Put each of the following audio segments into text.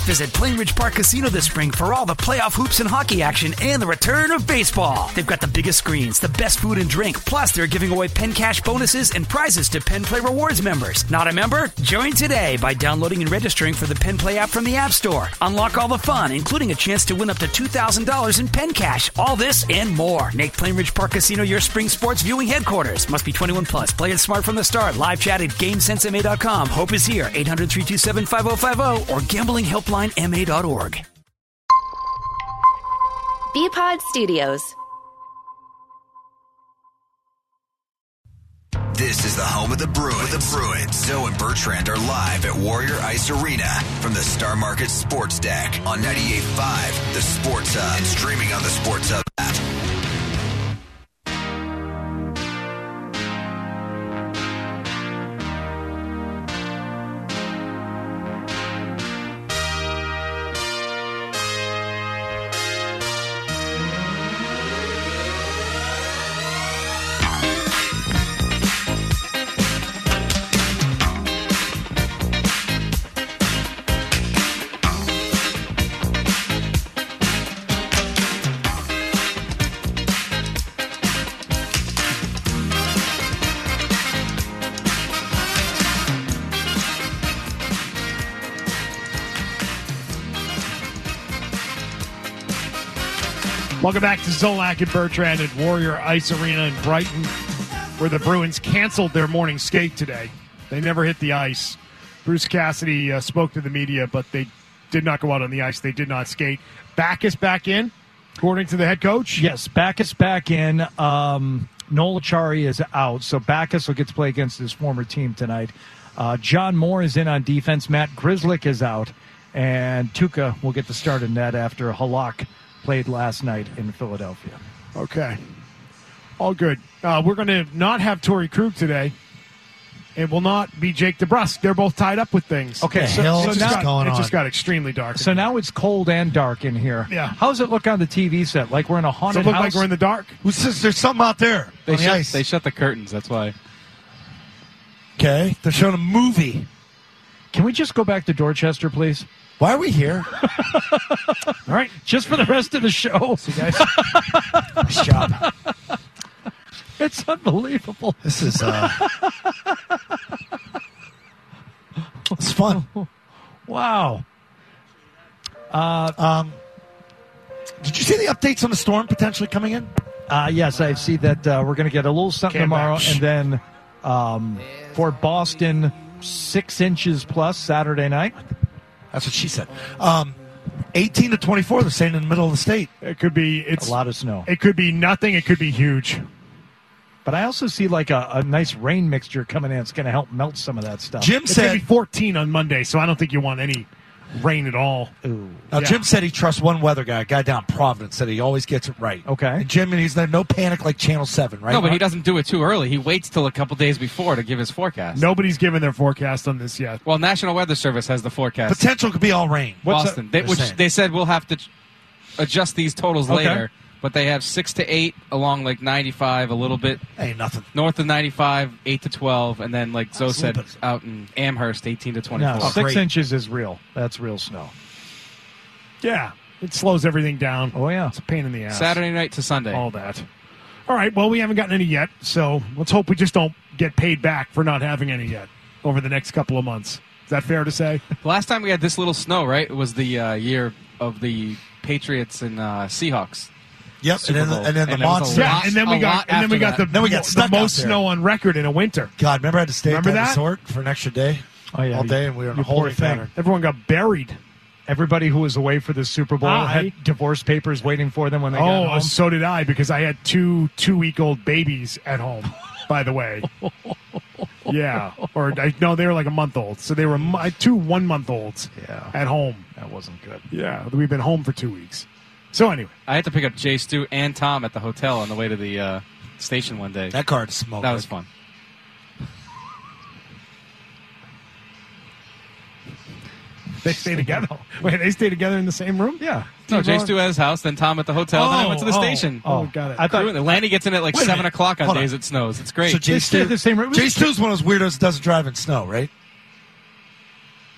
Visit Plainridge Park Casino this spring for all the playoff hoops and hockey action and the return of baseball. They've got the biggest screens, the best food and drink, plus they're giving away Penn Cash bonuses and prizes to Penn Play Rewards members. Not a member? Join today by downloading and registering for the Penn Play app from the App Store. Unlock all the fun, including a chance to win up to $2,000 in Penn Cash. All this and more. Make Plainridge Park Casino your spring sports viewing headquarters. Must be 21 plus. Play it smart from the start. Live chat at GameSenseMA.com. Hope is here. 800-327-5050 or gamblinghelplinema.org. BPod Studios. This is the home of the Bruins. Zoe and Bertrand are live at Warrior Ice Arena from the Star Market Sports Deck on 98.5, the Sports Hub, and streaming on the Sports Hub app. Welcome back to Zolak and Bertrand at Warrior Ice Arena in Brighton, where the Bruins canceled their morning skate today. They never hit the ice. Bruce Cassidy spoke to the media, but they did not go out on the ice. They did not skate. Backus back in, according to the head coach? Yes, Backus back in. Noel Acciari is out, so Backus will get to play against his former team tonight. John Moore is in on defense. Matt Grzelcyk is out, and Tuukka will get the start in net after Halak played last night in Philadelphia. Okay. All good. We're going to not have Torrey Krug today. It will not be Jake DeBrusk. They're both tied up with things. Okay, so now it just got extremely dark. So now it's cold and dark in here. Yeah. How does it look on the TV set? Like we're in a haunted Does it look house? like we're in the dark? Who says there's something out there? They shut the curtains. That's why. Okay. They're showing a movie. Can we just go back to Dorchester, please? Why are we here? All right. Just for the rest of the show. See, guys. Nice job. It's unbelievable. This is it's fun. Wow. Did you see the updates on the storm potentially coming in? Yes, I see that we're going to get a little something tomorrow, and then for Boston, 6 inches plus Saturday night. That's what she said. 18 to 24, they're saying in the middle of the state. It could be. It's a lot of snow. It could be nothing. It could be huge. But I also see like a nice rain mixture coming in. It's going to help melt some of that stuff. Jim said it's going to be 14 on Monday, so I don't think you want any rain at all. Ooh. Now, yeah. Jim said he trusts one weather guy, a guy down in Providence, said he always gets it right. Okay. And Jim, he's no panic like Channel 7, right? No, but he doesn't do it too early. He waits till a couple days before to give his forecast. Nobody's given their forecast on this yet. Well, National Weather Service has the forecast. Potential could be all rain. Boston, they said we'll have to adjust these totals later. But they have 6 to 8 along like 95 a little bit. Ain't nothing. North of 95, 8 to 12, and then like Zoe said, out in Amherst, 18 to 24. No, 6 inches is real. That's real snow. Yeah, it slows everything down. Oh, yeah. It's a pain in the ass. Saturday night to Sunday. All that. All right, well, we haven't gotten any yet, so let's hope we just don't get paid back for not having any yet over the next couple of months. Is that fair to say? The last time we had this little snow, right, it was the year of the Patriots and Seahawks. Yep, and then the monster. Yeah, and then we got the most snow on record in a winter. God, remember I had to stay at that that resort for an extra day? Oh, yeah, all day, and we were in a holding pattern. Everyone got buried. Everybody who was away for the Super Bowl had divorce papers waiting for them when they got home. So did I, because I had two 2-week-old babies at home, by the way. Yeah. No, they were like a month old. So they were 2 1-month-olds at home. That wasn't good. Yeah. We've been home for 2 weeks. So anyway. I had to pick up Jay, Stu, and Tom at the hotel on the way to the station one day. That car smoked. That was fun. They stay together. Wait, they stay together in the same room? Yeah. No, Jay Stu at his house, then Tom at the hotel, then I went to the station. Oh, got it. I thought Lanny gets in at like 7 o'clock on days it snows. It's great. So Jay stay at the same room. Jay Stu's one of those weirdos that doesn't drive in snow, right?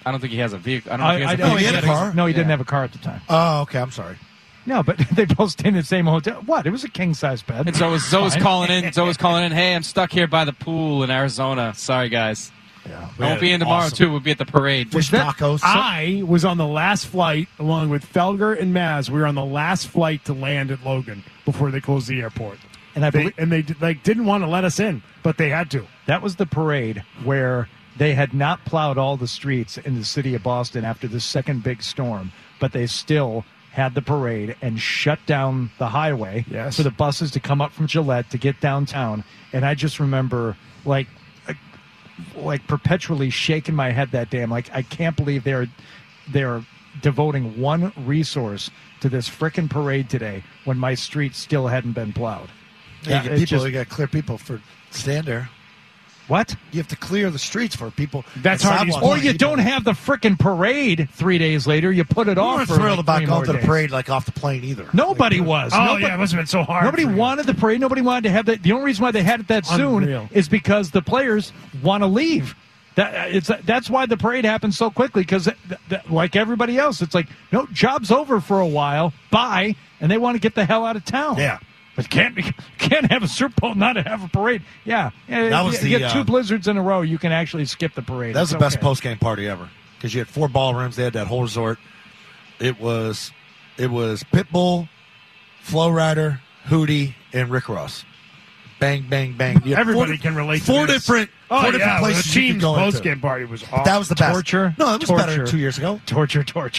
I don't think he has a vehicle. I don't know if he had a car. No, he didn't have a car at the time. Oh, okay. I'm sorry. No, but they both stayed in the same hotel. What? It was a king-size bed. And Zoe's calling in. Zoe's calling in. Hey, I'm stuck here by the pool in Arizona. Sorry, guys. Yeah, I won't be in tomorrow, too. We'll be at the parade. Fish tacos. I was on the last flight, along with Felger and Maz. We were on the last flight to land at Logan before they closed the airport. And they didn't want to let us in, but they had to. That was the parade where they had not plowed all the streets in the city of Boston after the second big storm, but they still had the parade and shut down the highway for the buses to come up from Gillette to get downtown. And I just remember, like perpetually shaking my head that day. I'm like, I can't believe they're devoting one resource to this frickin' parade today when my street still hadn't been plowed. Yeah, you got to clear people for stand there. What? You have to clear the streets for people. That's hard. Or you don't have the frickin' parade 3 days later. You put it off. We weren't thrilled about going to the parade like off the plane either. Nobody was. It must have been so hard. Nobody wanted the parade. Nobody wanted to have that. The only reason why they had it that soon is because the players want to leave. That's why the parade happens so quickly, because like everybody else, it's like, no, job's over for a while. Bye. And they want to get the hell out of town. Yeah. But can't have a Super Bowl, not have a parade. Yeah, that was you get 2 blizzards in a row, you can actually skip the parade. That was the best post-game party ever, because you had 4 ballrooms. They had that whole resort. It was Pitbull, Flo Rida, Hootie, and Rick Ross. Bang, bang, bang. Everybody can relate to four this. different places. The team's you could go post-game party was awesome. That was the best. Torture. No, it was better 2 years ago. Torture.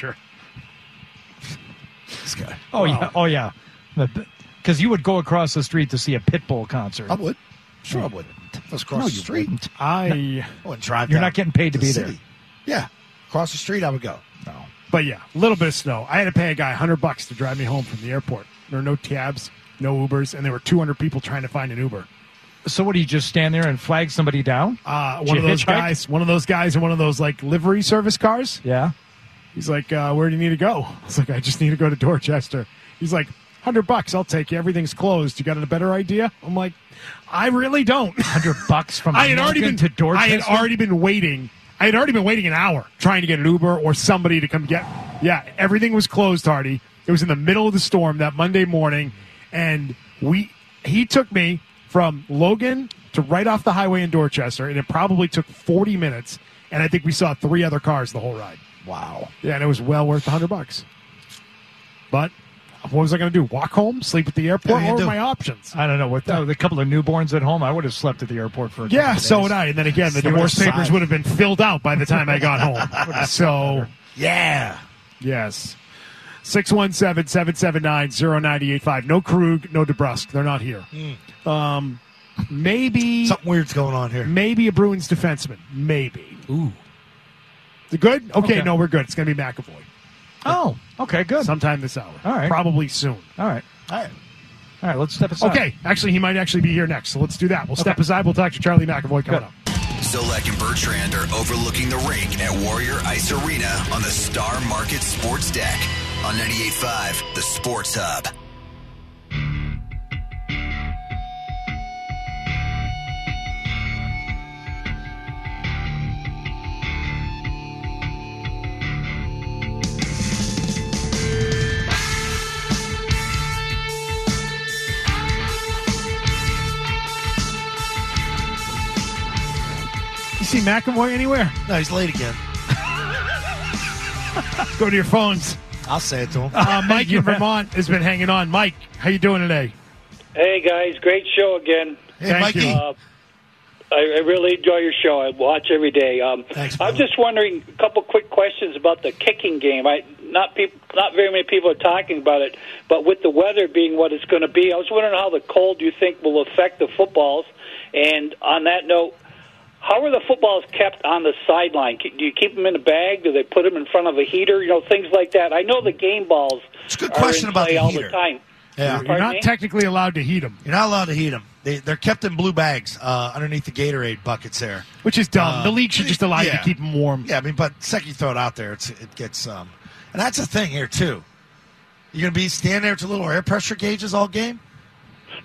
This guy. Oh yeah. Because you would go across the street to see a Pitbull concert. I would. Sure, I would. If I was across the street. Wouldn't. I wouldn't drive. You're not getting paid to be there. Yeah, across the street, I would go. No, but yeah, a little bit of snow. I had to pay a guy $100 to drive me home from the airport. There were no cabs, no Ubers, and there were 200 people trying to find an Uber. So what do you just stand there and flag somebody down? One of those guys in one of those like livery service cars. Yeah. He's like, where do you need to go? I was like, I just need to go to Dorchester. He's like, $100, I'll take you. Everything's closed. You got a better idea? I'm like, I really don't. $100 from Logan to Dorchester? I had already been waiting an hour trying to get an Uber or somebody to come get. Yeah, everything was closed, Hardy. It was in the middle of the storm that Monday morning, and he took me from Logan to right off the highway in Dorchester, and it probably took 40 minutes, and I think we saw 3 other cars the whole ride. Wow. Yeah, and it was well worth $100. But what was I going to do? Walk home? Sleep at the airport? What were my options? I don't know. With a couple of newborns at home, I would have slept at the airport for a couple of days. So would I. And then again, the divorce papers would have been filled out by the time I got home. So, yeah. Yes. 617-779-0985. No Krug, no DeBrusque. They're not here. Maybe something weird's going on here. Maybe a Bruins defenseman. Maybe. Ooh. Is it good? Okay, no, we're good. It's going to be McAvoy. Oh, okay, good. Sometime this hour. All right. Probably soon. All right, let's step aside. Okay, actually, he might actually be here next, so let's do that. We'll step aside. We'll talk to Charlie McAvoy coming up. Zolak and Bertrand are overlooking the rink at Warrior Ice Arena on the Star Market Sports Deck on 98.5, the Sports Hub. See McAvoy anywhere? No, he's late again. Go to your phones. I'll say it to him. Mike in Vermont has been hanging on. Mike, how you doing today? Hey, guys. Great show again. Hey, Mikey. I really enjoy your show. I watch every day. Thanks, I'm just wondering a couple quick questions about the kicking game. Not very many people are talking about it, but with the weather being what it's going to be, I was wondering how the cold you think will affect the footballs. And on that note, how are the footballs kept on the sideline? Do you keep them in a bag? Do they put them in front of a heater? Things like that. I know the game balls it's a good question are in about play the all heater. the time. Yeah. You're not technically allowed to heat them. You're not allowed to heat them. They're kept in blue bags underneath the Gatorade buckets there. Which is dumb. The league should just allow you to keep them warm. Yeah, but the second you throw it out there, it gets and that's the thing here, too. You're going to be standing there with your little air pressure gauges all game?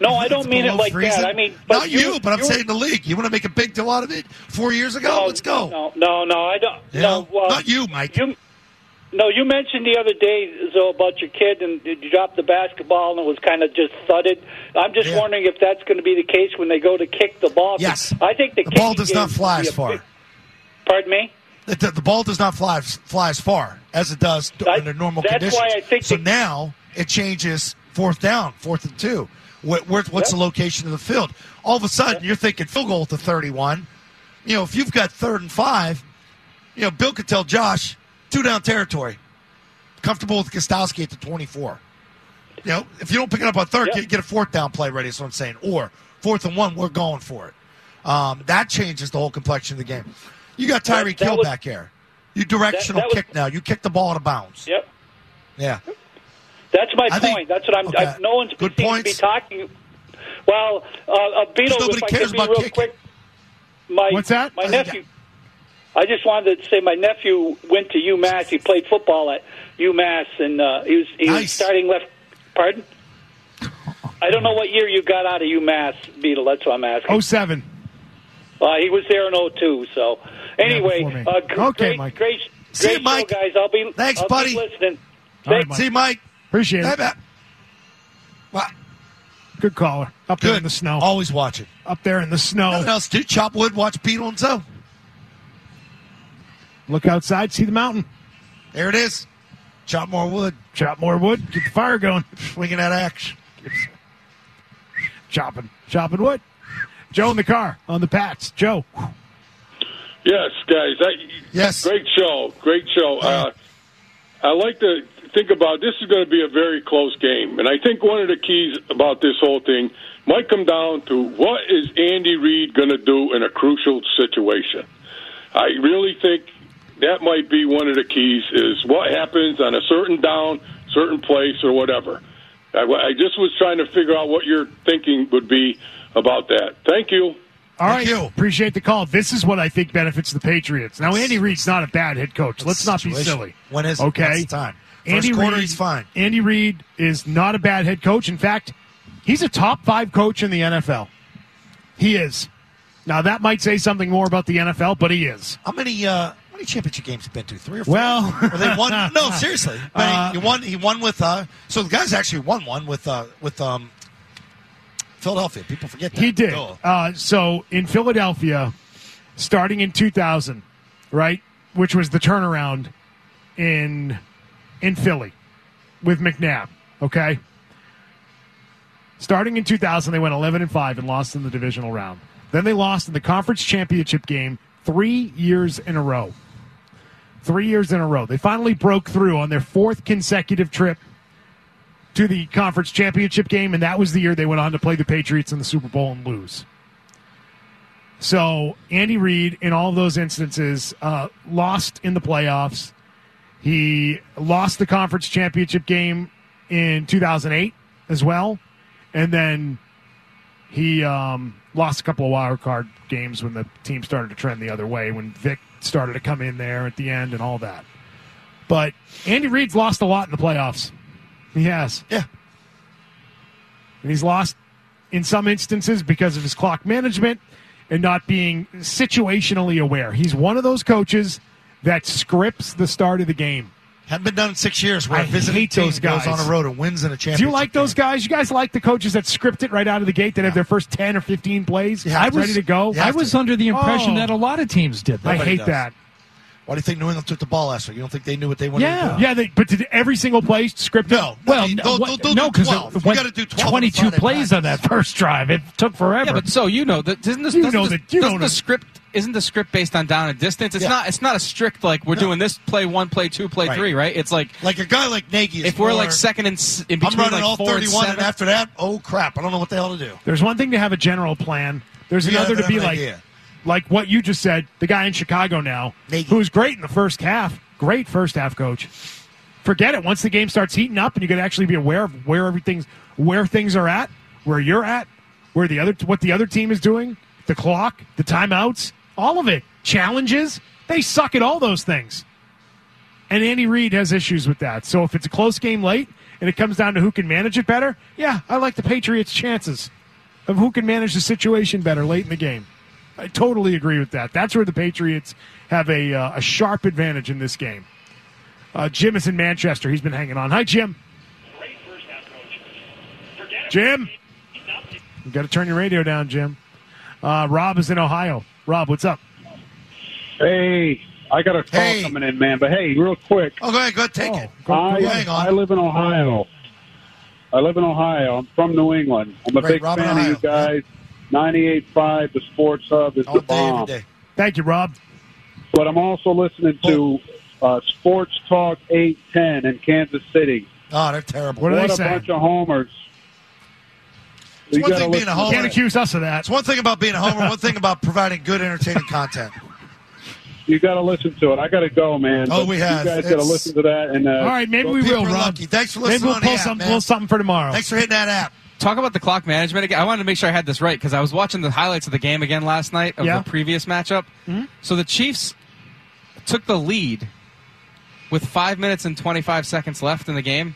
No, I don't mean it like that. I mean, not you, but I'm saying the league. You want to make a big deal out of it 4 years ago? No, Let's go. No, I don't. You no, know? well, Not you, Mike. You mentioned the other day, Zoe, about your kid, and you dropped the basketball, and it was kind of just thudded. I'm just wondering if that's going to be the case when they go to kick the ball. Yes. I think the ball does not fly as far. Pardon me? The ball does not fly as far as it does under normal conditions. That's why I think so now it changes 4th down, 4th and 2. What's the location of the field? All of a sudden, you're thinking field goal to 31. You know, if you've got 3rd and 5, you know, Bill could tell Josh, 2 down territory. Comfortable with Gostowski at the 24. You know, if you don't pick it up on 3rd, get a 4th down play ready, is what I'm saying. Or 4th and 1, we're going for it. That changes the whole complexion of the game. You got Tyreek Hill back here. You directional kick now. You kick the ball out of bounds. Yep. Yeah. That's my point. That's what I'm. Okay. No one's good seems points. to be talking. Well, Beetle, nobody if I cares could be about real kicking. quick. What's that? My nephew. I just wanted to say my nephew went to UMass. He played football at UMass, and he was starting left. Pardon? I don't know what year you got out of UMass, Beetle. That's what I'm asking. 07. He was there in 02. So anyway, okay, Mike. Great See you, Mike. show, guys. Thanks, I'll buddy. Keep listening. All right, Mike. See you, Mike. Appreciate it. What? Good caller. Up there in the snow. Always watching. Up there in the snow. Nothing else to do. Chop wood, watch Beetle and Zoe. Look outside, see the mountain. There it is. Chop more wood. Chop more wood. Get the fire going. Swinging that axe. Chopping wood. Joe in the car on the Pats. Joe. Yes, guys. Yes. Great show. I like to think about this is going to be a very close game. And I think one of the keys about this whole thing might come down to what is Andy Reid going to do in a crucial situation. I really think that might be one of the keys is what happens on a certain down, certain place, or whatever. I just was trying to figure out what your thinking would be about that. Thank you. All right. Appreciate the call. This is what I think benefits the Patriots. Now, Andy Reid's not a bad head coach. Let's not be silly. When is it? Okay. That's the time. Andy First quarter, Reid, he's fine. Andy Reid is not a bad head coach. In fact, he's a top 5 coach in the NFL. He is. Now, that might say something more about the NFL, but he is. How many championship games have been to? 3 or 4? Well, or they won. No, seriously. He won with. So the guy's actually won one with Philadelphia. People forget that. He did. So in Philadelphia, starting in 2000, right, which was the turnaround in Philly with McNabb. Okay. Starting in 2000, they went 11-5 and lost in the divisional round. Then they lost in the conference championship game 3 years in a row. 3 years in a row. They finally broke through on their 4th consecutive trip to the conference championship game, and that was the year they went on to play the Patriots in the Super Bowl and lose. So Andy Reid, in all of those instances, lost in the playoffs. He lost the conference championship game in 2008 as well, and then he lost a couple of wild card games when the team started to trend the other way, when Vic started to come in there at the end and all that. But Andy Reid's lost a lot in the playoffs. He has. Yeah. And he's lost in some instances because of his clock management and not being situationally aware. He's one of those coaches that scripts the start of the game. Hadn't been done in 6 years where I a visiting hate team those guys. goes on a road and wins in a championship. Do you like those game. guys? You guys like the coaches that script it right out of the gate, that have their first 10 or 15 plays ready to go? I was under the impression that a lot of teams did that. I hate that. Why do you think New England took the ball last week? You don't think they knew what they wanted to do? Yeah, but did every single play scripted? No. Well, no, because it went to do 12 22 plays on that first drive. It took forever. Yeah, but so isn't the script based on down and distance? It's not a strict we're doing this play 1, play 2, play 3, right? It's like a guy like Nagy. If we're second in between, I'm running all 4 31, and 7, and after that, oh crap, I don't know what the hell to do. There's one thing to have a general plan. There's another to be like what you just said, the guy in Chicago now, who's great in the first half. Great first half coach. Forget it. Once the game starts heating up and you can actually be aware of where things are at, where you're at, what the other team is doing, the clock, the timeouts, all of it. Challenges, they suck at all those things. And Andy Reid has issues with that. So if it's a close game late and it comes down to who can manage it better, yeah, I like the Patriots' chances of who can manage the situation better late in the game. I totally agree with that. That's where the Patriots have a sharp advantage in this game. Jim is in Manchester. He's been hanging on. Hi, Jim. Jim? You got to turn your radio down, Jim. Rob is in Ohio. Rob, what's up? Hey, I got a call coming in, man. But hey, real quick. Oh, go ahead. Go take it. Hang on. I live in Ohio. I'm from New England. I'm a big fan of you guys. 98.5, the Sports Hub is the bomb. Thank you, Rob. But I'm also listening to Sports Talk 810 in Kansas City. Oh, they're terrible. What are they a saying? Bunch of homers. It's one thing being a homer. Can't accuse us of that. It's one thing about being a homer, one thing about providing good, entertaining content. You got to listen to it. I got to go, man. Oh, we have. You guys got to listen to that. And all right, maybe we will, Rob. Lucky. Thanks for listening. Maybe we'll pull something for tomorrow. Thanks for hitting that app. Talk about the clock management again. I wanted to make sure I had this right because I was watching the highlights of the game again last night of the previous matchup. Mm-hmm. So the Chiefs took the lead with 5 minutes and 25 seconds left in the game.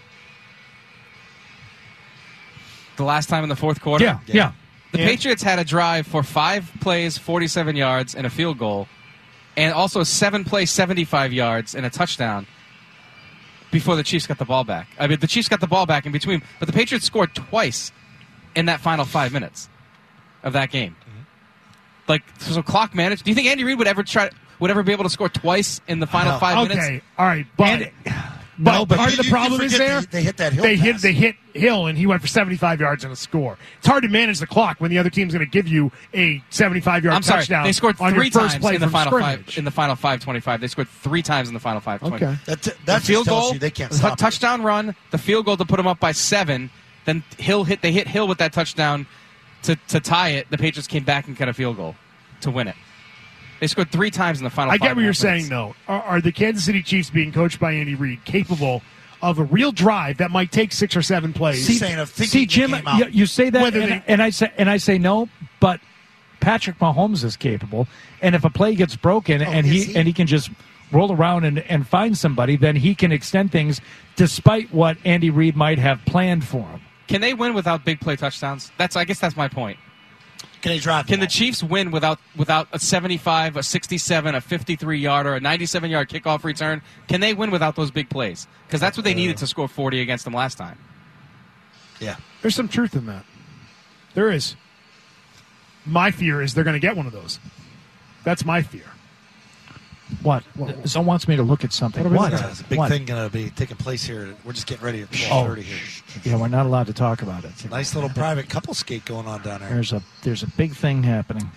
The last time in the fourth quarter. Yeah. The Patriots had a drive for 5 plays, 47 yards, and a field goal, and also 7 plays, 75 yards, and a touchdown before the Chiefs got the ball back. I mean, the Chiefs got the ball back in between, but the Patriots scored twice in that final 5 minutes of that game. Like, so clock managed. Do you think Andy Reid would ever be able to score twice in the final 5 minutes? Okay, all right, but part of the problem is they hit that Hill. They hit Hill, and he went for 75 yards and a score. It's hard to manage the clock when the other team's going to give you a 75-yard touchdown. They scored on 3 your first times play in the from final scrimmage. in the final 5:25. They scored 3 times in the final 5:25. Okay, that field tells goal, you they can't stop touchdown run, the field goal to put them up by 7. Then They hit Hill with that touchdown to tie it. The Patriots came back and got a field goal to win it. They scored 3 times in the final. I get what you're minutes. saying, though. Are the Kansas City Chiefs being coached by Andy Reid capable of a real drive that might take 6 or 7 plays? See, Jim, you say that, and I say no, but Patrick Mahomes is capable, and if a play gets broken and he can just roll around and find somebody, then he can extend things despite what Andy Reid might have planned for him. Can they win without big play touchdowns? I guess that's my point. Can they drive? Can the Chiefs win without a 75, a 67, a 53-yarder, a 97-yard kickoff return? Can they win without those big plays? Because that's what they needed to score 40 against them last time. Yeah. There's some truth in that. There is. My fear is they're going to get one of those. That's my fear. What? Someone wants me to look at something. What? There's a big thing going to be taking place here. We're just getting ready at 12:30 here. Yeah, we're not allowed to talk about it. It's a nice little private couple skate going on down there. There's a big thing happening.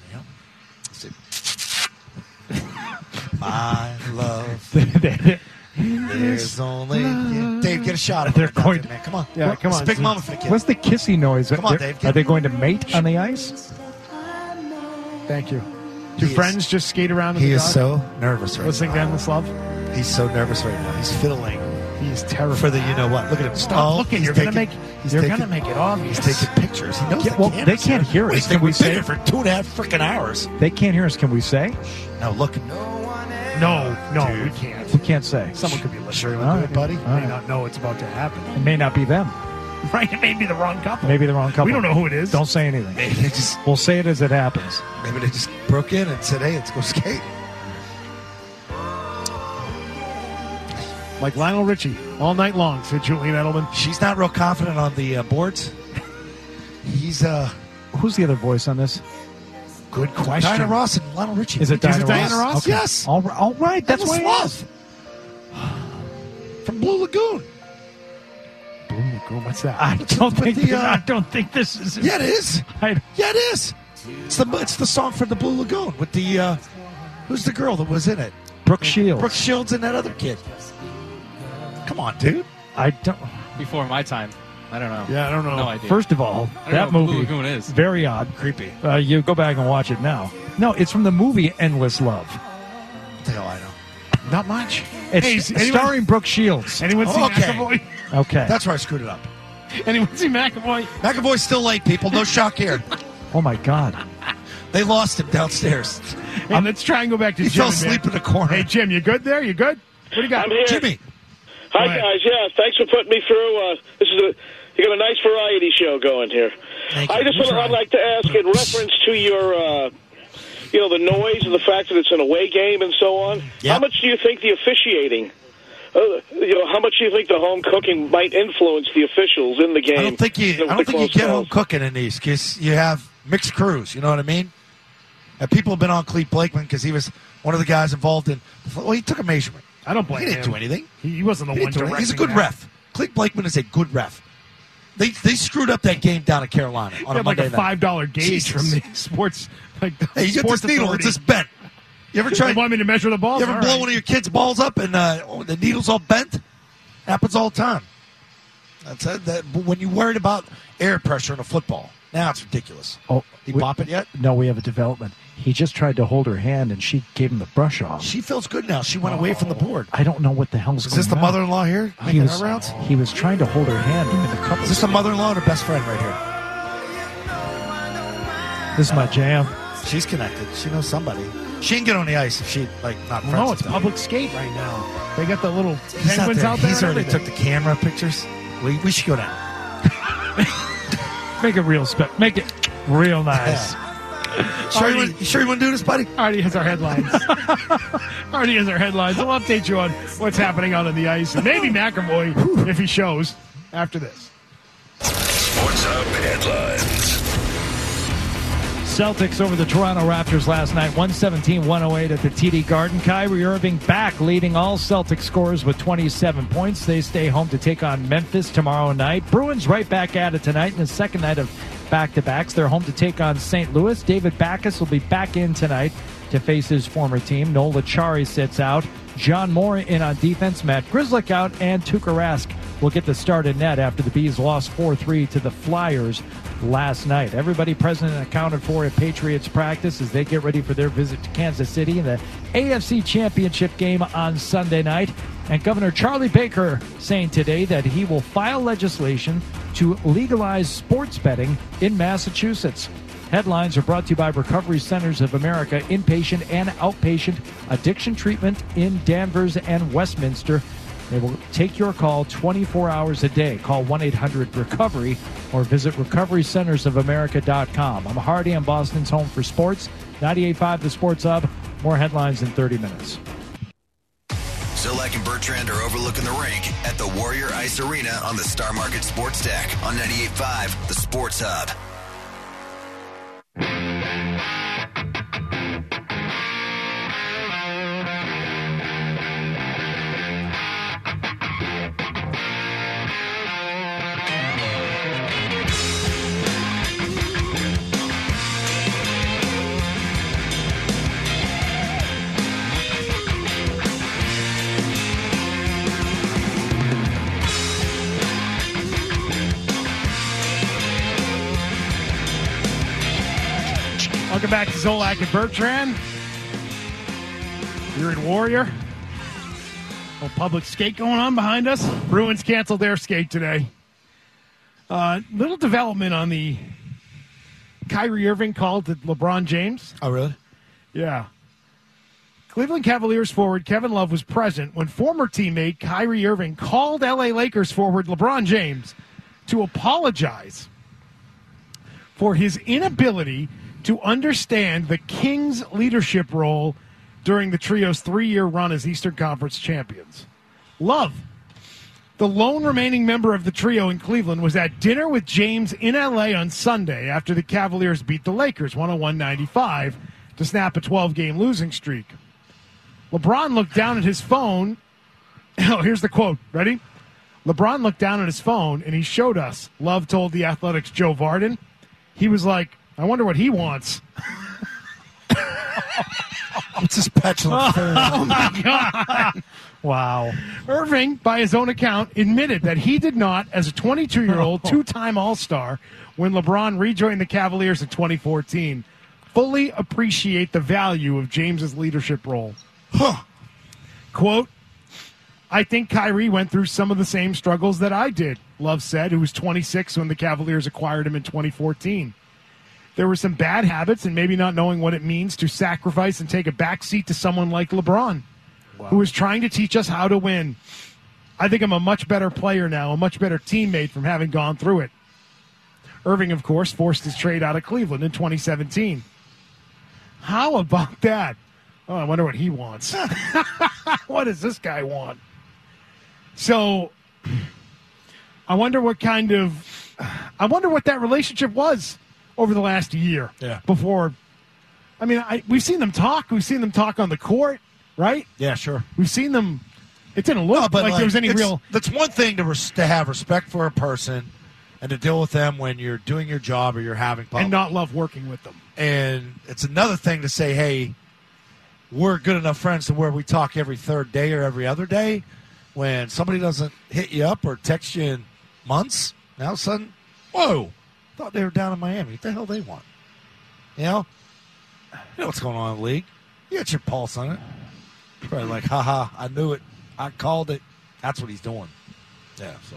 Yep. My love. There's only Dave, get a shot of it. Man. Come on. Yeah, come on. It's a big moment for the kids. What's the kissy noise? Come on, Dave. Are they going to mate on the ice? Thank you. Do friends just skate around in the He dark? is so nervous right Listening to Endless Love? He's so nervous right now. He's fiddling. He's terrified. For the you-know-what. Look at him. Stop looking. You're going to make it obvious. He's taking pictures. He knows they can't hear us. Can we say it for 2.5 freaking hours? They can't hear us. Can we say? No, look. No, we can't. We can't say. Someone could be listening. All right, buddy. May not know it's about to happen. It may not be them. Right? It may be the wrong couple. Maybe the wrong couple. We don't know who it is. Don't say anything. Maybe they just... We'll say it as it happens. Maybe they just broke in and said, hey, let's go skate. Like Lionel Richie, all night long, said Julian Edelman. She's not real confident on the boards. He's, Who's the other voice on this? Good question. Diana Ross and Lionel Richie. Is it Diana Ross? Okay. Yes. All right. That's Endless what it Love. is. From Blue Lagoon. Blue Lagoon, what's that? I don't think this is. Yeah, it is. Yeah, it is. It's the song for the Blue Lagoon with the who's the girl that was in it? Brooke Shields. Brooke Shields and that other kid. Come on, dude. I don't. Before my time. I don't know. Yeah, I don't know. No idea. First of all, I don't that know what movie Blue Lagoon is. Very odd, creepy. You go back and watch it now. No, it's from the movie Endless Love. What the hell I know? Not much. It's starring Brooke Shields. Anyone see McAvoy? Okay. That's where I screwed it up. Anyone see McAvoy? McAvoy's still late, people. No shock here. Oh, my God. They lost him downstairs. And let's try and go back to He Jim. fell asleep in a corner. Hey, Jim, you good there? You good? What do you got? I'm here. Jimmy. Hi, guys. Yeah, thanks for putting me through. You got a nice variety show going here. I'd like to ask in reference to your, the noise and the fact that it's an away game and so on. Yep. How much do you think the officiating, how much do you think the home cooking might influence the officials in the game? I don't think you get home cooking in these because you have mixed crews. You know what I mean? And people have been on Clete Blakeman because he was one of the guys involved in. Well, he took a measurement. I don't blame him. He didn't do anything. He wasn't the one directing. He's a good ref. Clete Blakeman is a good ref. They screwed up that game down in Carolina on a Monday night. $5 gauge from the sports. Hey, you get this needle. It's just bent. You ever try? You want me to measure the balls? You ever blow one of your kids' balls up and the needle's all bent? Happens all the time. But when you're worried about air pressure in a football, now it's ridiculous. Oh, you pop it yet? No, we have a development. He just tried to hold her hand, and she gave him the brush off. She feels good now. She went away from the board. I don't know what the hell's going on. Is this the mother-in-law here? He was trying to hold her hand during the couple. Is this the mother-in-law or best friend right here? This is my jam. She's connected. She knows somebody. She can get on the ice if she not friends. No, it's public skate right now. They got the little penguins out there. He's already took the camera pictures. We should go down. Make it real Make it real nice. Yeah. You sure you want to do this, buddy? Already has our headlines. We'll update you on what's happening out on the ice. And maybe McAvoy, if he shows, after this. Sports Hub headlines. Celtics over the Toronto Raptors last night, 117-108 at the TD Garden. Kyrie Irving back, leading all Celtic scorers with 27 points. They stay home to take on Memphis tomorrow night. Bruins right back at it tonight in the second night of back-to-backs. They're home to take on St. Louis. David Backes will be back in tonight to face his former team. Noel Acciari sits out. John Moore in on defense. Matt Grzelcyk out. And Tuukka Rask will get the start in net after the Bees lost 4-3 to the Flyers last night. Everybody present and accounted for at Patriots practice as they get ready for their visit to Kansas City in the AFC Championship game on Sunday night. And Governor Charlie Baker saying today that he will file legislation to legalize sports betting in Massachusetts. Headlines are brought to you by Recovery Centers of America, inpatient and outpatient addiction treatment in Danvers and Westminster. They will take your call 24 hours a day. Call 1-800-RECOVERY or visit recoverycentersofamerica.com. I'm Hardy. I'm Boston's home for sports. 98.5 The Sports Hub. More headlines in 30 minutes. Zolak and Bertrand are overlooking the rink at the Warrior Ice Arena on the Star Market Sports Deck on 98.5 The Sports Hub. Welcome back to Zolak and Bertrand. You're in Warrior. Little public skate going on behind us. Bruins canceled their skate today. Little development on the Kyrie Irving call to LeBron James. Oh, really? Yeah. Cleveland Cavaliers forward Kevin Love was present when former teammate Kyrie Irving called LA Lakers forward LeBron James to apologize for his inability to understand the Kings' leadership role during the trio's 3-year run as Eastern Conference champions. Love, the lone remaining member of the trio in Cleveland, was at dinner with James in L.A. on Sunday after the Cavaliers beat the Lakers 101-95 to snap a 12-game losing streak. LeBron looked down at his phone. Oh, here's the quote. Ready? LeBron looked down at his phone, and he showed us. Love told the Athletics' Joe Varden. He was like, I wonder what he wants. It's his petulant phone. Oh, my God. Wow. Irving, by his own account, admitted that he did not, as a 22-year-old, two-time All-Star, when LeBron rejoined the Cavaliers in 2014, fully appreciate the value of James's leadership role. Quote, I think Kyrie went through some of the same struggles that I did, Love said, who was 26 when the Cavaliers acquired him in 2014. There were some bad habits and maybe not knowing what it means to sacrifice and take a backseat to someone like LeBron. who was trying to teach us how to win. I think I'm a much better player now, a much better teammate from having gone through it. Irving, of course, forced his trade out of Cleveland in 2017. How about that? Oh, I wonder what he wants. What does this guy want? So, I wonder what that relationship was over the last year. Yeah. Before, I mean, we've seen them talk. We've seen them talk on the court, right? Yeah, sure. We've seen them. It didn't look like there was any real. That's one thing to have respect for a person and to deal with them when you're doing your job or you're having problems. And not love working with them. And it's another thing to say, hey, we're good enough friends to where we talk every third day or every other day. When somebody doesn't hit you up or text you in months, now all of a sudden, whoa, thought they were down in Miami. What the hell they want? You know what's going on in the league. You got your pulse on it. Probably like, haha, I knew it. I called it. That's what he's doing. Yeah, so.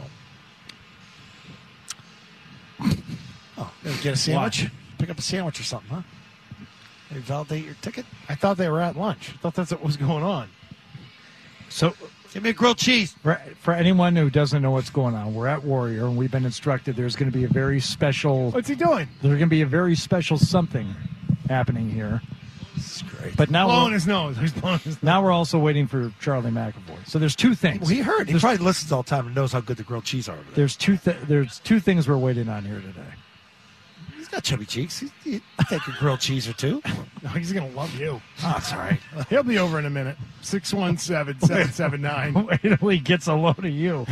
Oh, get a sandwich? What? Pick up a sandwich or something, huh? Maybe validate your ticket? I thought they were at lunch. I thought that's what was going on. So, give me a grilled cheese. For anyone who doesn't know what's going on, we're at Warrior, and we've been instructed there's going to be a very special... What's he doing? There's going to be a very special something happening here. This is great. But now blowing his nose. He's blowing his nose. Now we're also waiting for Charlie McAvoy. So there's two things. Well, he heard. He probably listens all the time and knows how good the grilled cheese are over there. There's two things we're waiting on here today. He's got chubby cheeks. He'll take a grilled cheese or two. No, he's going to love you. Oh, that's all right. He'll be over in a minute. 617-779. Wait till he gets a load of you.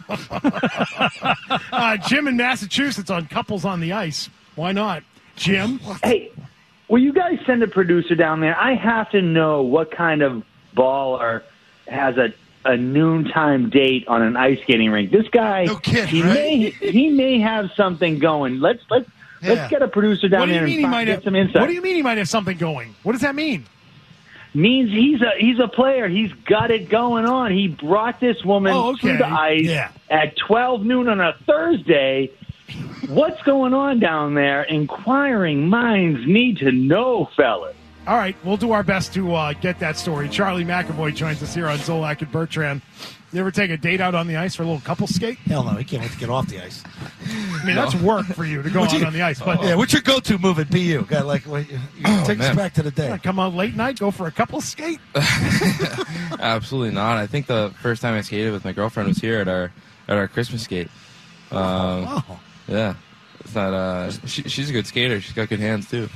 Jim in Massachusetts on Couples on the Ice. Why not? Jim? Hey, will you guys send a producer down there? I have to know what kind of baller has a noontime date on an ice skating rink. This guy, no kidding, he may have something going. Let's get a producer down there and get some insight. What do you mean he might have something going? What does that mean? Means he's a player. He's got it going on. He brought this woman to the ice at 12 noon on a Thursday. What's going on down there? Inquiring minds need to know, fellas. All right, we'll do our best to get that story. Charlie McAvoy joins us here on Zolak and Bertrand. You ever take a date out on the ice for a little couple skate? Hell no, he can't wait to get off the ice. I mean, that's work for you to go out on the ice. But yeah, what's your go-to move at BU? Guy, take us back to the day. Come on late night, go for a couple skate? Absolutely not. I think the first time I skated with my girlfriend was here at our Christmas skate. Yeah, it's not. She's a good skater. She's got good hands too.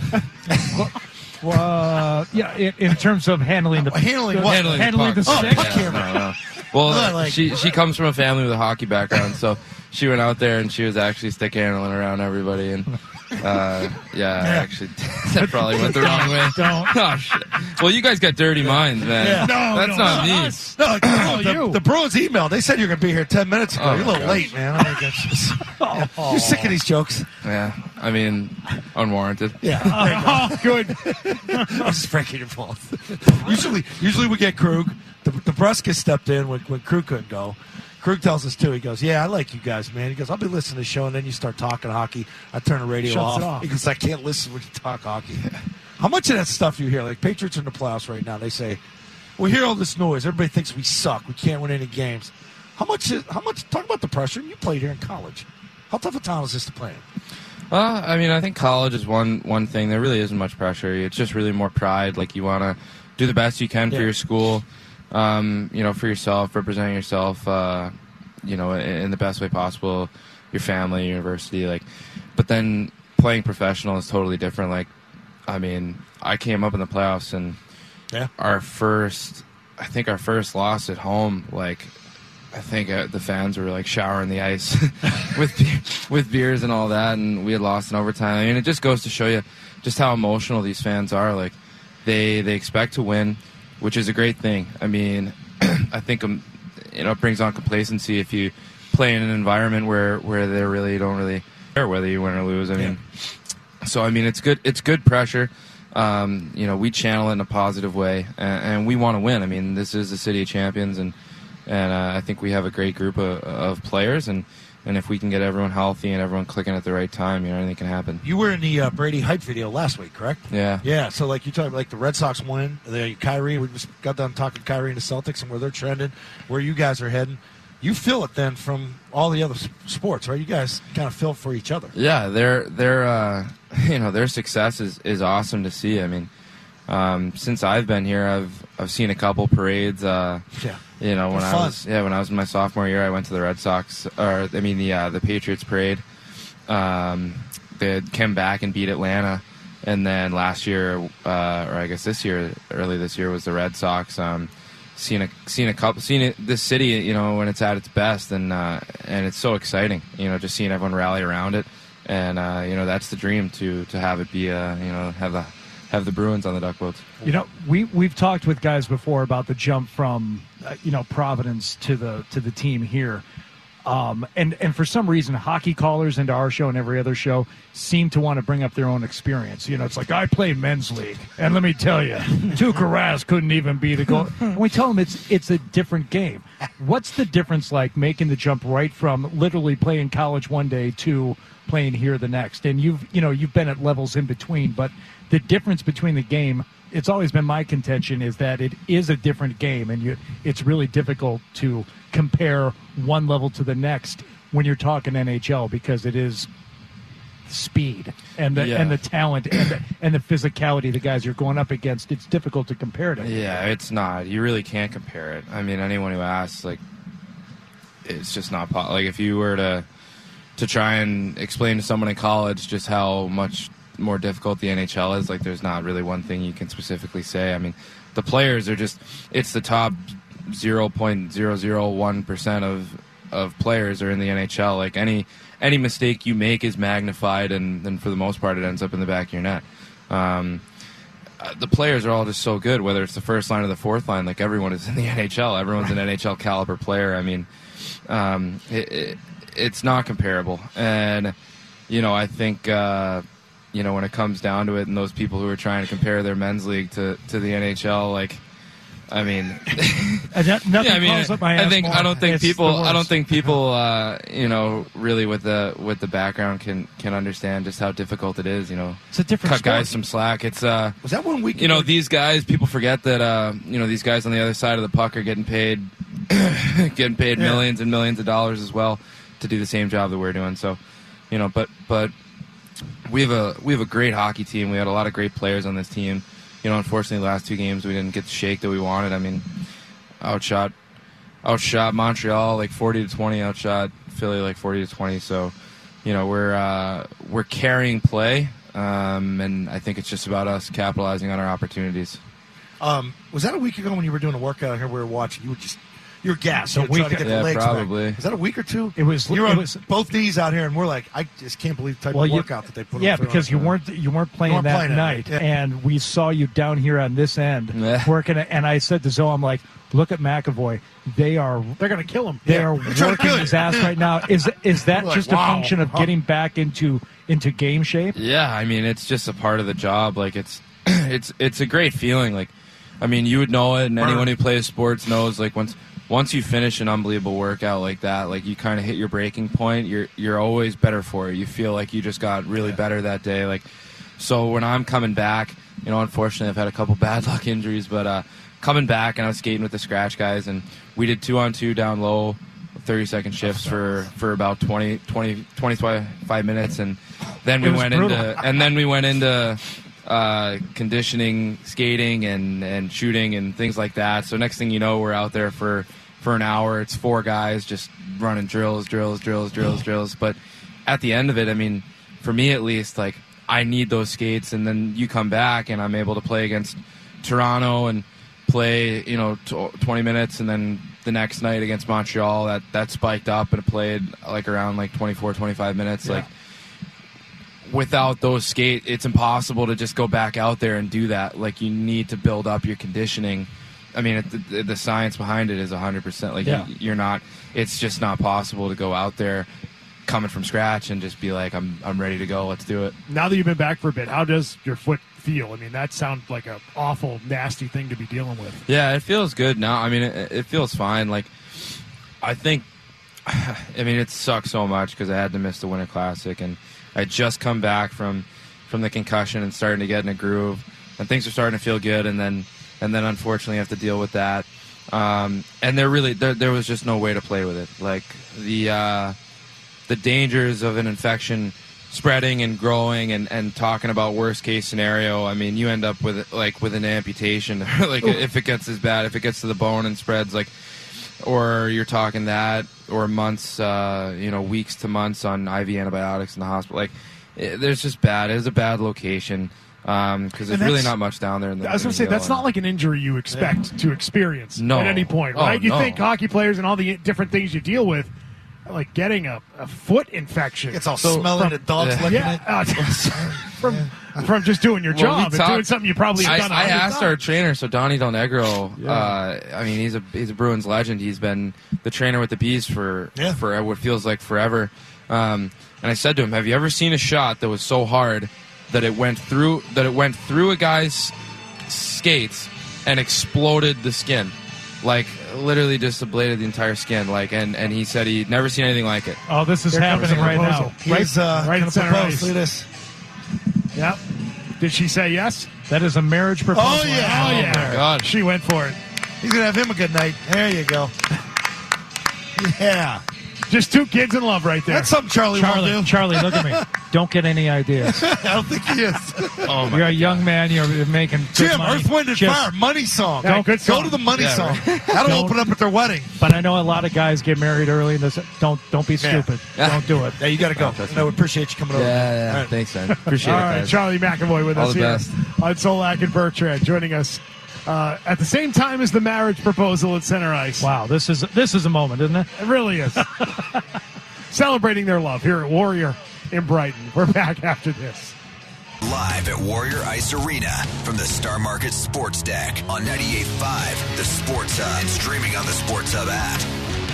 In terms of handling the stick. No. Well, she comes from a family with a hockey background, so she went out there and she was actually stick handling around everybody, and actually that probably went the wrong way. Oh, shit. Well, you guys got dirty minds, man. Yeah. That's not me. The Bruins email. They said you were going to be here 10 minutes ago. You're a little late, man. I think it's just, you're sick of these jokes. Yeah, I mean, unwarranted. Yeah. Good. I'm just breaking your fault. Usually we get Krug. The Brusca stepped in when Krug couldn't go. Krug tells us, too, he goes, yeah, I like you guys, man. He goes, I'll be listening to the show, and then you start talking hockey. I turn the radio off. He goes, I can't listen when you talk hockey. How much of that stuff you hear? Like, Patriots are in the playoffs right now. They say, we hear all this noise. Everybody thinks we suck. We can't win any games. How much? Talk about the pressure. You played here in college. How tough a town is this to play in? I mean, I think college is one thing. There really isn't much pressure. It's just really more pride. Like, you want to do the best you can for your school. For yourself, representing yourself, in the best way possible, your family, university, but then playing professional is totally different. Like, I mean, I came up in the playoffs and our first loss at home, I think the fans were showering the ice with beers and all that, and we had lost in overtime. I mean, it just goes to show you just how emotional these fans are. Like, they expect to win, which is a great thing. I mean, I think it brings on complacency if you play in an environment where they really don't really care whether you win or lose. I mean, so I mean, it's good. It's good pressure. We channel it in a positive way, and we want to win. I mean, this is the city of champions, and And I think we have a great group of players, and if we can get everyone healthy and everyone clicking at the right time, anything can happen. You were in the Brady hype video last week, correct? Yeah. Yeah, so like you talked, like the Red Sox win, Kyrie, we just got done talking to Kyrie and the Celtics and where they're trending, where you guys are heading. You feel it then from all the other sports, right? You guys kind of feel for each other. Yeah, their success is awesome to see. I mean, since I've been here, I've seen a couple parades. When I was in my sophomore year, I went to the Red Sox, the Patriots parade. They had come back and beat Atlanta, and then last year, or I guess early this year was the Red Sox. Seen this city, when it's at its best, and it's so exciting, just seeing everyone rally around it, and that's the dream to have it be, have the Bruins on the duck boats. We've talked with guys before about the jump from Providence to the team here, and for some reason hockey callers into our show and every other show seem to want to bring up their own experience. It's like, I play men's league, and let me tell you, Tuukka Rask couldn't even be the goal. And we tell them it's a different game. What's the difference like making the jump right from literally playing college one day to playing here the next? And you've been at levels in between, but the difference between the game, it's always been my contention, is that it is a different game, and it's really difficult to compare one level to the next when you're talking NHL, because it is speed and the talent and the physicality the guys you're going up against. It's difficult to compare to. Yeah, it's not. You really can't compare it. I mean, anyone who asks, it's just not possible. If you were to try and explain to someone in college just how much more difficult the NHL is, there's not really one thing you can specifically say. I mean, the players are it's the top 0.001% of players are in the NHL. Any mistake you make is magnified, and for the most part it ends up in the back of your net. The players are all just so good, whether it's the first line or the fourth line. Everyone is in the NHL. Everyone's an NHL caliber player. I mean, it's not comparable. And I think when it comes down to it, and those people who are trying to compare their men's league to the NHL, I mean, I don't think people, really with the background can understand just how difficult it is. It's a different cut sport. Guys some slack. It's was that 1 week? These guys. People forget that these guys on the other side of the puck are getting paid, millions and millions of dollars as well to do the same job that we're doing. So, but we have a great hockey team. We had a lot of great players on this team. Unfortunately, the last two games we didn't get the shake that we wanted. I mean, outshot Montreal 40-20, outshot Philly 40-20. So, we're carrying play, and I think it's just about us capitalizing on our opportunities. Was that a week ago when you were doing a workout here? We were watching. You're gassed. You're trying to get the legs probably. back. Is that a week or two? It was. You were on both knees out here, and we're like, I just can't believe the type of workout that they put. Yeah, because you weren't playing that night, and we saw you down here on this end working. And I said to Zoe, I'm like, look at McAvoy. They're going to kill him. They are working his ass right now. Is that just a function of getting back into game shape? Yeah, I mean, it's just a part of the job. It's a great feeling. I mean, you would know it, and anyone who plays sports knows. Once you finish an unbelievable workout like that, you kind of hit your breaking point, you're always better for it. You feel like you just got really better that day. So when I'm coming back, unfortunately I've had a couple bad luck injuries, but coming back and I was skating with the scratch guys, and we did 2-on-2 down low, 30-second shifts for about 25 minutes, and then we went into conditioning, skating, and shooting and things like that. So next thing you know, we're out there for an hour. It's four guys just running drills. But at the end of it, I mean, for me at least, I need those skates, and then you come back and I'm able to play against Toronto and play 20 minutes, and then the next night against Montreal that spiked up and it played around 24-25 minutes. Without those skates, it's impossible to just go back out there and do that. You need to build up your conditioning. I mean, the science behind it is 100%. You're not. It's just not possible to go out there coming from scratch and just be like, I'm ready to go. Let's do it. Now that you've been back for a bit, how does your foot feel? I mean, that sounds like an awful, nasty thing to be dealing with. Yeah, it feels good now. I mean, it feels fine. I think, I mean, it sucks so much because I had to miss the Winter Classic, and I just come back from the concussion and starting to get in a groove, and things are starting to feel good, and then unfortunately I have to deal with that. And there was just no way to play with it. Like the dangers of an infection spreading and growing and talking about worst case scenario. I mean, you end up with an amputation, like if it gets as bad, if it gets to the bone and spreads, like, or you're talking that, or months, weeks to months on IV antibiotics in the hospital. Like, there's just bad. It was a bad location. Because there's really not much down there. I was going to say, that's not like an injury you expect to experience at any point, right? You think hockey players and all the different things you deal with, like getting a foot infection. It's all smelling the dogs licking it. From just doing your job and doing something you probably have done. I asked our trainer, so Donnie Del Negro, I mean, he's a Bruins legend. He's been the trainer with the Bees for what feels like forever. And I said to him, have you ever seen a shot that was so hard that it went through a guy's skates and exploded the skin, like literally just ablated the entire skin, like, and he said he'd never seen anything like it. Oh, this is happening right now. He's right in center ice. Look at this. Yep. Did she say yes? That is a marriage proposal. Oh yeah. Oh my God. She went for it. He's gonna have him a good night. There you go. Yeah. Just two kids in love right there. That's something Charlie won't do. Charlie, look at me. Don't get any ideas. I don't think he is. Oh my You're a young man. You're making good Jim, money. Earth, Wind, and Fire, money song. Yeah, good song. Go to the money song. That'll open up at their wedding. But I know a lot of guys get married early, and don't be stupid. Don't do it. Yeah, you got to go. No, we appreciate you coming over. Yeah. Right. Thanks, man. Appreciate it, All right, guys. Charlie McAvoy with All us the here best. on Solak and Bertrand, joining us at the same time as the marriage proposal at center ice. Wow, this is a moment, isn't it? It really is. Celebrating their love here at Warrior in Brighton. We're back after this. Live at Warrior Ice Arena from the Star Market Sports Deck on 98.5, the Sports Hub, and streaming on the Sports Hub app.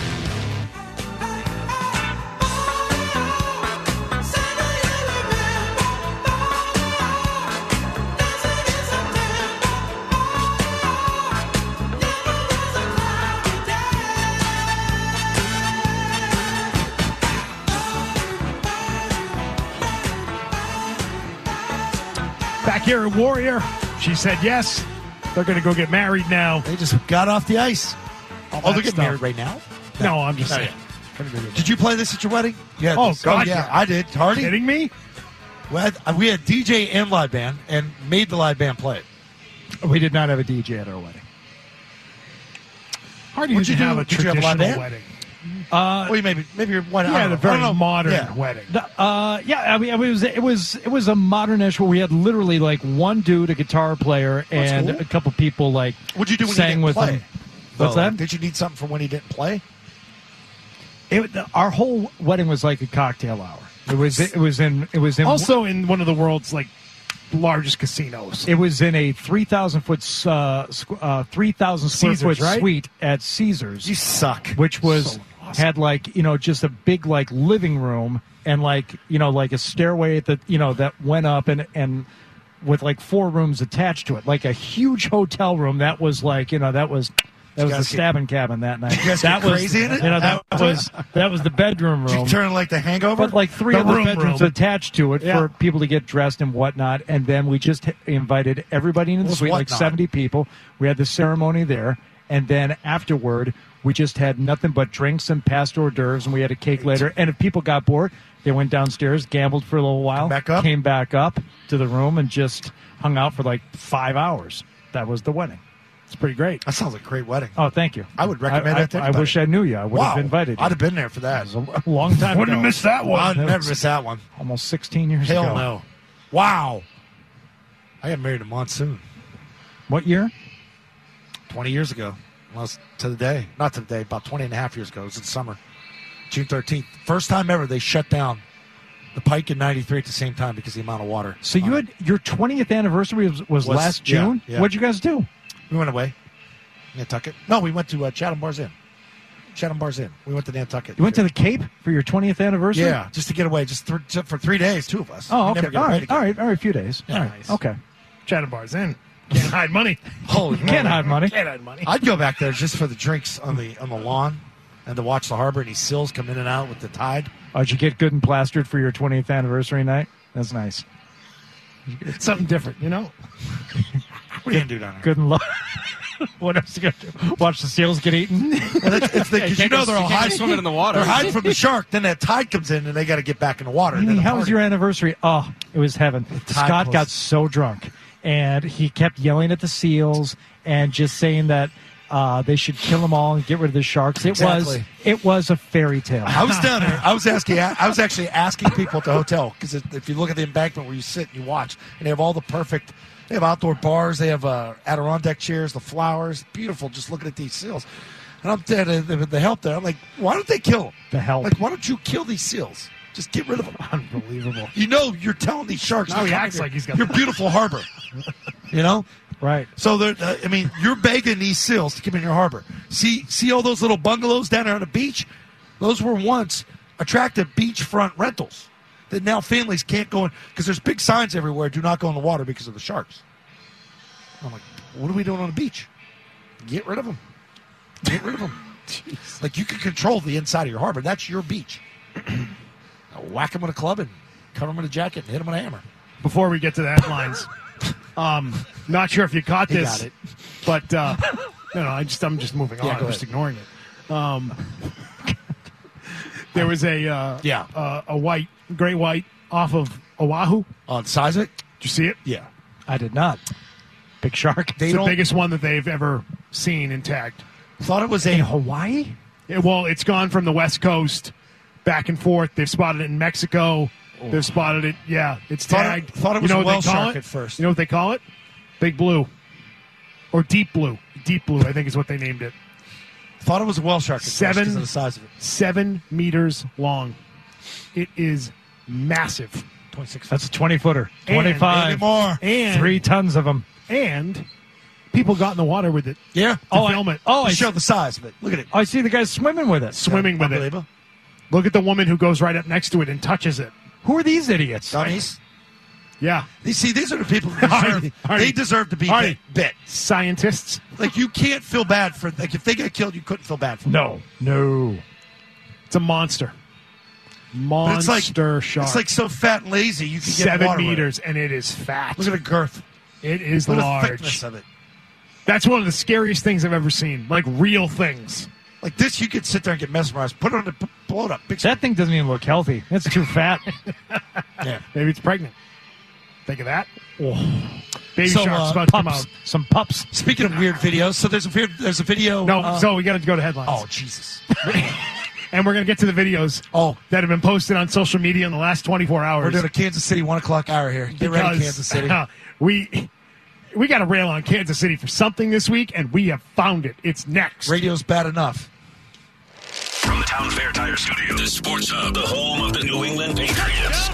Back here at Warrior, she said yes. They're going to go get married now. They just got off the ice. Oh, they're getting married right now? No, I'm just saying. Did you play this at your wedding? You had Oh, this. God, yeah. yeah. I did. Hardy? Kidding me? We had DJ and live band and made the live band play it. We did not have a DJ at our wedding. Hard to What'd you do? have a Did you have a live traditional band? wedding. Well, maybe you're one. You had a very modern wedding. I mean, it was a modernish where we had literally like one dude, a guitar player, and cool. a couple people like What'd you do when sang he didn't with play? him. What's that? Did you need something for when he didn't play? Our whole wedding was like a cocktail hour. It was in Also in one of the world's like largest casinos. It was in a 3,000 square Caesars, foot right? suite at Caesars. You suck. Which was So awesome. had like just a big like living room and like like a stairway that went up and with like 4 rooms attached to it, like a huge hotel room that was like that was the stabbing cabin that night. You guys that get was crazy in it? that was the bedroom Did you room. turn like the Hangover? But like 3 The other room bedrooms room. attached to it Yeah. for people to get dressed and whatnot. And then we just invited everybody into the What's suite, like whatnot? 70 people. We had the ceremony there. And then afterward, we just had nothing but drinks and past hors d'oeuvres, and we had a cake later. And if people got bored, they went downstairs, gambled for a little while, came back up to the room, and just hung out for like 5 hours. That was the wedding. It's pretty great. That sounds like a great wedding. Oh, thank you. I would recommend it to I anybody. wish I knew you. I would have invited you. I'd have been there for that. It was a long time Wouldn't ago. have missed that one. I'd never miss that one. Almost 16 years Hell ago. no. Wow. I got married in Monsoon What year? 20 years ago. Well, to the day. Not to the day, about 20 and a half years ago. It was in summer. June 13th. First time ever they shut down the Pike in 93 at the same time because of the amount of water. So you had your 20th anniversary was last June? yeah. What'd you guys do? We went away. Nantucket. No, we went to Chatham Bars Inn. Chatham Bars Inn. We went to Nantucket. You went to the Cape for your 20th anniversary? Yeah, just to get away, just for 3 days, 2 of us. Oh, We okay. never get All away right. together. All right. A few days. Yeah, All right. nice. Okay. Chatham Bars in. Can't hide money. Holy Can't hide money. Can't hide money. I'd go back there just for the drinks on the lawn. and to watch the harbor and these sills come in and out with the tide. Oh, did you get good and plastered for your 20th anniversary night? That's nice. It's something different, you know? What are you going to do down there? Good and low. What else are you going to do? Watch the seals get eaten? Because you know they're all hiding swimming in the water. They're hiding from the shark. Then that tide comes in, and they got to get back in the water. How was your anniversary? Oh, it was heaven. Scott got so drunk, and he kept yelling at the seals and just saying that they should kill them all and get rid of the sharks. It was a fairy tale. I was down there. I was actually asking people at the hotel, because if you look at the embankment where you sit and you watch, and they have all the perfect. They have outdoor bars. They have Adirondack chairs, the flowers. Beautiful, just looking at these seals. And I'm dead. The help there. I'm like, why don't they kill them? The help. Like, why don't you kill these seals? Just get rid of them. Unbelievable. You know, you're telling these sharks. Now he acts like he's got your beautiful harbor. You know, right? So you're begging these seals to come in your harbor. See all those little bungalows down there on the beach? Those were once attractive beachfront rentals that now families can't go in because there's big signs everywhere: "Do not go in the water because of the sharks." I'm like, what are we doing on the beach? Get rid of them. Get rid of them. Like, you can control the inside of your harbor. That's your beach. Whack them with a club and cut them in a jacket and hit them with a hammer. Before we get to the headlines, not sure if you caught this, got it. but I'm just moving on. I'm just ignoring it. There was a great white off of Oahu. On Seismic? Did you see it? Yeah. I did not. Big shark. It's the biggest one that they've ever seen and tagged. Thought it was in Hawaii? Well, it's gone from the West Coast back and forth. They've spotted it in Mexico. Oh. They've spotted it. Yeah, it's tagged. Thought it was a whale shark at first. You know what they call it? Big blue. Or deep blue. Deep blue, I think is what they named it. Thought it was a whale shark at first because of the size of it. 7 meters long. It is massive. 26 That's a 20-footer. 25. Maybe more. And 3 tons of them. And people got in the water with it. Yeah. To film it. I showed the size of it. Look at it. I see the guys swimming with it. Swimming with it. Look at the woman who goes right up next to it and touches it. Who are these idiots? Dummies. Yeah. You see, these are the people who they deserve to be bit. Scientists. Like, you can't feel bad for, like, if they get killed, you couldn't feel bad for them. No. It's a monster. Monster shark. It's like so fat and lazy, you can get 7 water meters, and it is fat. Look at the girth. It is Look large. at the thickness of it. That's one of the scariest things I've ever seen. Like, real things. Like this, you could sit there and get mesmerized. Put it on the blow it up. That thing doesn't even look healthy. It's too fat. Yeah. Maybe it's pregnant. Think of that. Oh. Baby shark's about to come out. Some pups. Speaking of weird videos, so there's a video. No, so we got to go to headlines. Oh, Jesus. And we're going to get to the videos that have been posted on social media in the last 24 hours. We're doing a Kansas City 1 o'clock hour here. Get ready, Kansas City. We got to rail on Kansas City for something this week, and we have found it. It's next. Radio's bad enough. From the Town Fair Tire Studio, the Sports Hub, the home of the New England Patriots.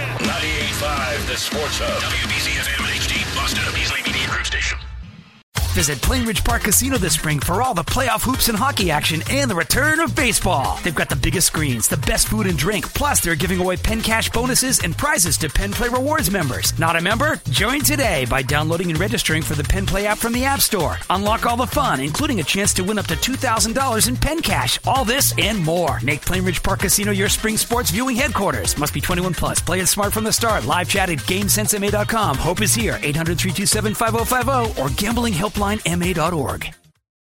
98.5, the Sports Hub. WBZ-FM and HD, Boston, a Beasley Media Group station. Visit Plainridge Park Casino this spring for all the playoff hoops and hockey action and the return of baseball. They've got the biggest screens, the best food and drink, plus they're giving away Penn Cash bonuses and prizes to Penn Play Rewards members. Not a member? Join today by downloading and registering for the Penn Play app from the App Store. Unlock all the fun, including a chance to win up to $2,000 in Penn Cash. All this and more. Make Plainridge Park Casino your spring sports viewing headquarters. Must be 21 plus. Play it smart from the start. Live chat at GameSenseMA.com. Hope is here. 800-327-5050 or gamblinghelplinema.org.